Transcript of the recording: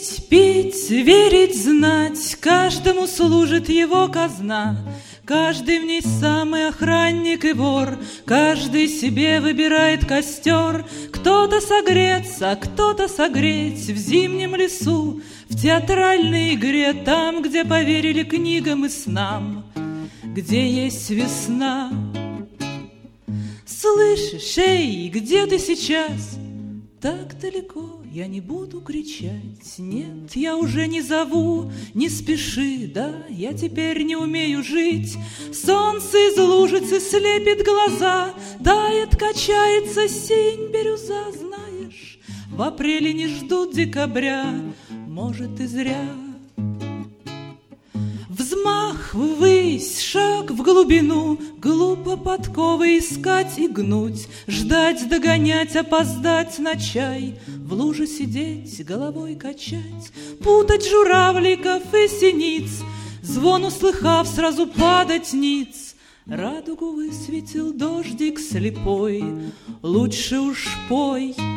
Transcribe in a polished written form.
Иметь, пить, верить, знать, каждому служит его казна. Каждый в ней самый охранник и вор, каждый себе выбирает костер. Кто-то согреться, кто-то согреть в зимнем лесу, в театральной игре, там, где поверили книгам и снам, где есть весна. Слышишь, эй, где ты сейчас? Так далеко, я не буду кричать. Нет, я уже не зову, не спеши, да, я теперь не умею жить. Солнце из лужицы слепит глаза, тает, качается синь бирюза. Знаешь, в апреле не ждут декабря, может, и зря. Взмах ввысь, шаг в глубину, глупо подковы искать и гнуть, ждать, догонять, опоздать на чай, в луже сидеть, головой качать, путать журавликов и синиц, звон услыхав, сразу падать ниц. Радугу высветил дождик слепой, лучше уж пой.